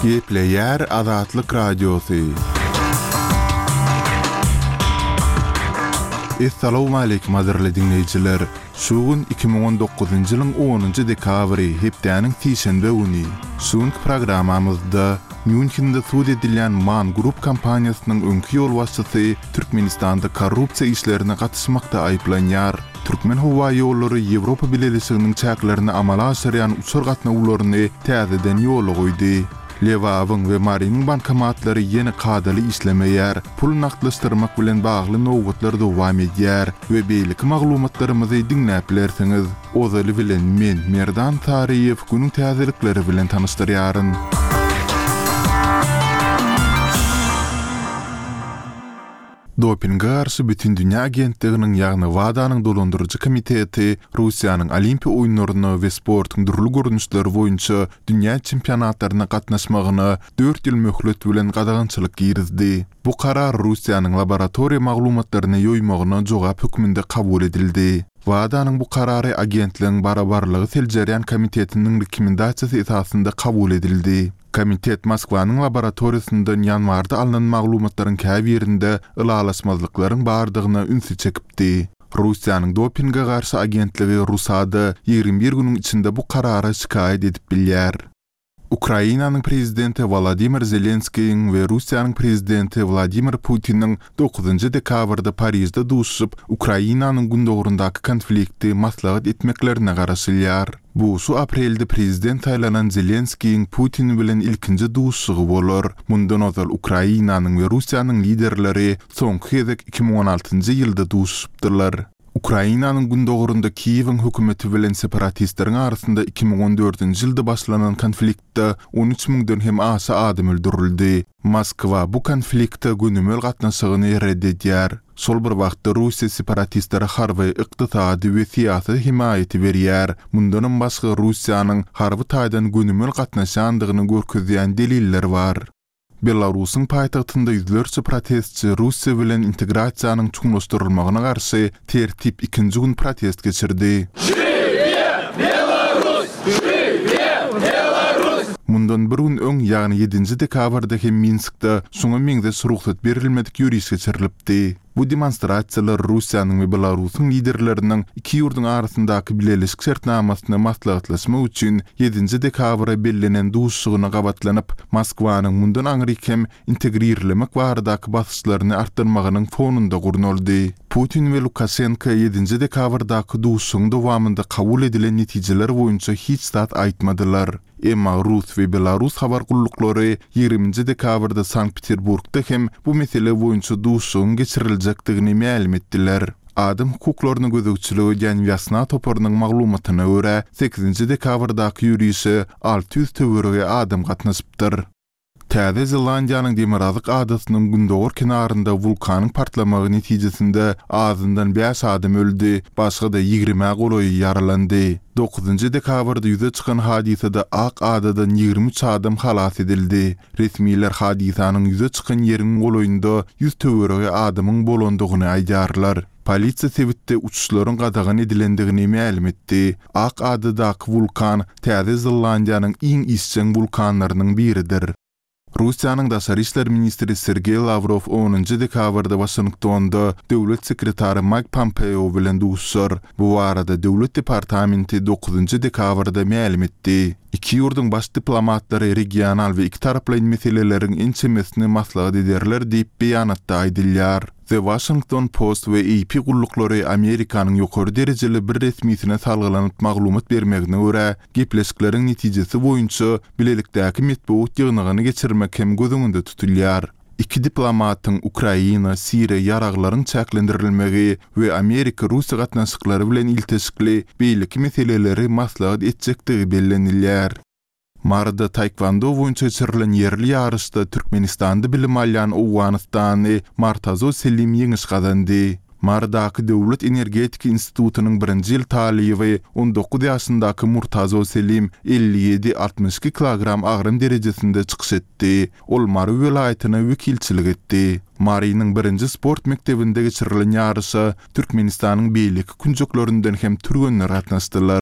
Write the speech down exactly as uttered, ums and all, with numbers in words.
Gepleyer Azatlyk Radiosu. Assalamu alaykum azarly dinleyijiler. Şugun iki bin on dokuzuncu ýylyň onuncu dekabry hepdeniň tiýşenbe güni. Şuň programamyzda Münchende suud edilen Man Group kompaniýasynyň öňki ýol başçysy Türkmenistanda korrupsiýa işlerine gatnaşmakda aýplanýar. Türkmen howa ýollary Ýewropa Birleşiginiň çäklerini amala aşyrýan uçur gatnawlaryny täzeden ýola goýdy. Lewawyň we Marynyň bankomatlary ýene kadaly işlemeýär, pul naklaşdyrmak bilen bagly nowgatlar dowam edýär we beýlik maglumatlarymyzy dinläp bilersiňiz. Ozaly bilen men Merdan Tariýew günüň täzelikleri bilen tanyşdyrýaryn. Dopinga garşy bütün dünýä agentliginiň ýagny WADAnyň dolandyrjy komiteti Russiýanyň Olimpiýa oýunlaryny we sportyň durly görnüşleri boýunça dünýä çempionatlaryna gatnaşmagyny dört ýyl möhlet bilen gadagynçylyk girizdi. Bu karar Russiýanyň laboratoriýa maglumatlaryny ýoýmagyna jogap hökmünde kabul edildi. WADAnyň bu karary agentligiň barabarlygy seljerýän komitetiniň rekomendasiýasy esasında kabul edildi. Komitet Moskwanyň laboratoriýasyndan ýanwarda alynan maglumatlaryň käbirinde ılalaşmazlyklaryň bardygyna ünsü çekipdi. Russiýanyň dopinga garşy agentligi Rusada ýygrimi bir günüň içinde bu karara şikaýet edip bilýär. Ukrainanyň prezidenti Volodymyr Zelenskiň we Russiýanyň prezidenti Vladimir Putiniň dokuzuncu dekabrda Parisde duşup Ukrainanyň gündogrundaky konflikti maslahat etmeklerine garaşylýar. Bu şu aprelde prezident aýlanan Zelenskiň Putin bilen ilkinji duşugy bolar. Mundan ozal Ukrainanyň we Russiýanyň liderleri soňky gezek iki bin on altyncı ýylda duşupdylar. Ukrainanyň gündogrunda Kiýewiň hökümeti bilen separatistleriň arasynda iki bin on dördünçi ýylda başlanan konfliktde on üç miňden hem aşy adam öldürildi. Moskwa bu konfliktde günümel gatnaşygyny reddedýär. Sol bir wagtda Russiýa separatistleri harby ykdysady we syýasy himaýaty berýär. Mundan başga Russiýanyň harby taýdan günümel gatnaşandygyny görkezýän deliller bar. Belarusyň paýtagtynda ýüzlerçe protestçi Russiýa bilen integrasiýanyň çuňlaşdyrylmagyna garşy tertip ikinji gün protest geçirdi. Mundan bir gün öň ýagny ýedinji dekabrda hem Minskde şoňa meňde ruhsat berilmedik ýürüş geçirilipdi. Bu demonstrasiýalar Russiýanyň we Belarusyň liderleriniň iki ýurduň arasyndaky bileşik şertnamasyny maslahatlaşmak üçin ýedinji dekabra bellenen duşugyna gabatlanyp Moskwanyň mundan aňrykem integrirlemek baradaky basyşlaryny artdyrmagynyň fonunda gurnaldy. Putin we Lukashenko ýedinji dekabrdaky duşugyň dowamynda kabul edilen netijeler boýunça hiç zat aýtmadylar. Emma Rus we Belarus habar gullukları ýygrimiňji dekabrda Sankt-Peterburgda hem bu mesele boýunça duşugyň geçiriljekdigini ma'lum etdiler. Adam hukuklaryny gözegçiligi ýan Vyasna toparynyň maglumatyna görä sekizinji dekabrdaky ýürüýüşe alty ýüz töwerege adam gatnaşypdyr. Täze Zelandiýanyň Demirazlyk adasynyň gündogor kenarynda vulkanyň partlamagy netijesinde azyndan beş adam öldü, başga da ýygrimi goloý yaralandy. dokuzuncu dekabrda ýüze çykan hadisede Ak Adadan ýygrimi üç adam halas edildi. Resmiler hadisanyň ýüze çykan ýeriniň goloýunda ýüz töwerege adamyň bolandygyny aýdarlar. Polisiýa sebitde uçuşlaryň gadagan edilendigini ma'lum etdi. Ak Adadaky vulkan Täze Zelandiýanyň iň isçen vulkanlarynyň biridir. Russiýanyň Daşary işler ministri Sergey Lavrov onuncu dekabrda Washingtonda döwlet sekretary Mike Pompeo bilen duşar. Bu arada döwlet departamenti dokuzuncu dekabrda ma'lum etdi. İki ýurduň baş diplomatlary regional we iki taraply meseleleriň ençemesini maslahat ederler diýip beýanatda aýdylýar. The Washington Post we A P gullukları Amerikanyň ýokary derejeli bir resmiýetine salgylanyp maglumat bermegine görä, gepleşikleriň netijesi boýunça bilelikdäki metbuat ýygnygyny geçirmek hem gözüňde tutulýar. İki diplomatyň Ukraina, Siriýa ýaraglaryň çäklendirilmegi we Amerika-Russiýa gatnaşyklary bilen ilteşikli beýlik meseleleri maslahat etjekdigi bellenilýär. Marda taekwondo boýunça geçirilen ýerli ýarışda Türkmenistanda bilim alýan Owganystany Martazo Selim ýeňiş gazandy. Mardaky Döwlet Energetika Institutunyň birinji ýyl talyby on dokuz ýaşyndaky Murtazo Selim elli ýedi altmış iki kilogram agrym derejesinde çykyş etdi. Ol Mary welaýatyna wekilçilik etdi. Marynyň birinji sport mektebinde geçirilen ýarışa Türkmenistanyň beýleki künjeklerininden hem türgenler gatnaşdylar.